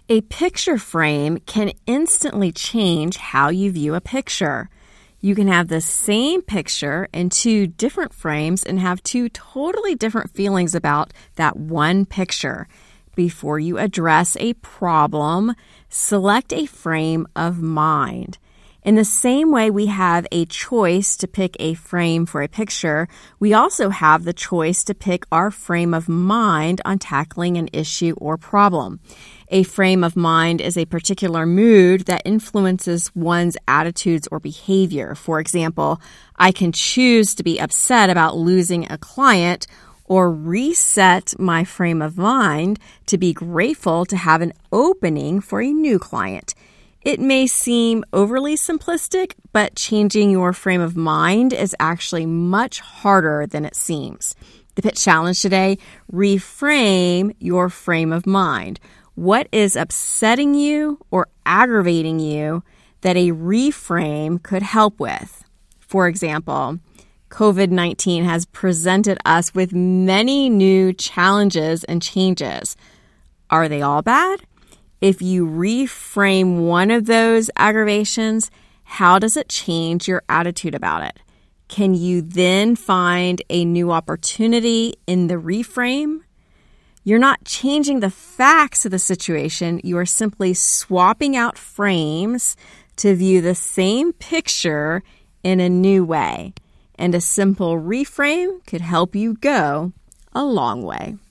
A picture frame can instantly change how you view a picture. You can have the same picture in two different frames and have two totally different feelings about that one picture. Before you address a problem, select a frame of mind. In the same way we have a choice to pick a frame for a picture, we also have the choice to pick our frame of mind on tackling an issue or problem. A frame of mind is a particular mood that influences one's attitudes or behavior. For example, I can choose to be upset about losing a client or reset my frame of mind to be grateful to have an opening for a new client. It may seem overly simplistic, but changing your frame of mind is actually much harder than it seems. The pitch challenge today, reframe your frame of mind. What is upsetting you or aggravating you that a reframe could help with? For example, COVID-19 has presented us with many new challenges and changes. Are they all bad? If you reframe one of those aggravations, how does it change your attitude about it? Can you then find a new opportunity in the reframe? You're not changing the facts of the situation. You are simply swapping out frames to view the same picture in a new way. And a simple reframe could help you go a long way.